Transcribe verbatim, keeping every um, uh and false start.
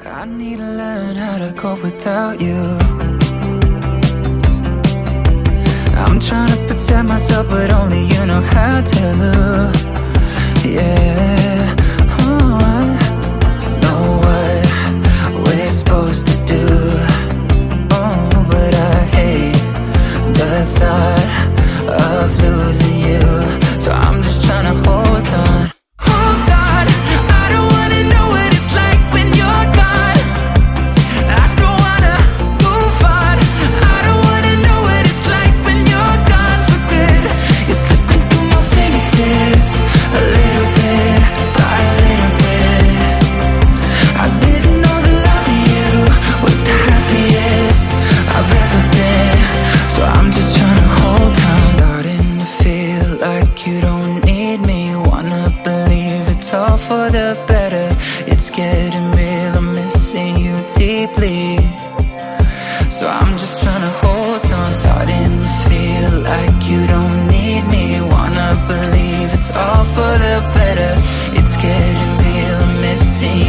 I need to learn how to cope without you. I'm trying to protect myself, but only you know how to. Yeah, oh, I know what we're supposed to do. Oh, but I hate the thought of losing you. So I'm just trying to hold on. Hold on, I don't wanna know what it's like when you're gone. I don't wanna move on. I don't wanna know what it's like when you're gone for good. You're slipping through my fingertips, a little bit by a little bit. I didn't know the love of you was the happiest I've ever been. So I'm just trying to hold on. Starting to feel like you don't need me. Wanna believe it's all for the better. It's getting real, I'm missing you deeply. So I'm just trying to hold on. Starting to feel like you don't need me. Wanna believe it's all for the better. It's getting real, I'm missing